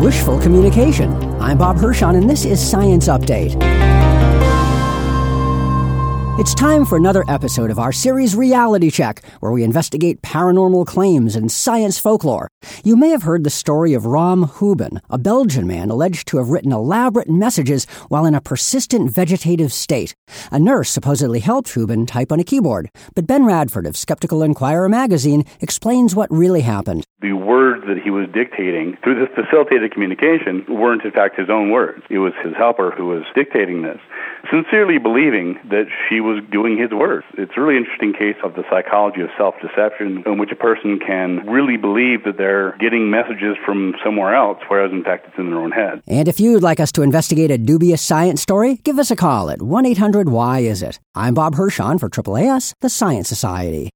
wishful communication. I'm Bob Hirschon, and this is Science Update. It's time for another episode of our series Reality Check, where we investigate paranormal claims and science folklore. You may have heard the story of Rom Houben, a Belgian man alleged to have written elaborate messages while in a persistent vegetative state. A nurse supposedly helped Houben type on a keyboard, but Ben Radford of Skeptical Inquirer magazine explains what really happened. The words that he was dictating through this facilitated communication weren't in fact his own words. It was his helper who was dictating this, sincerely believing that she was doing his words. It's a really interesting case of the psychology of self-deception, in which a person can really believe that they're getting messages from somewhere else, whereas in fact it's in their own head. And if you'd like us to investigate a dubious science story, give us a call at 1-800-WHY-IS-IT. I'm Bob Hirschon for AAAS, the Science Society.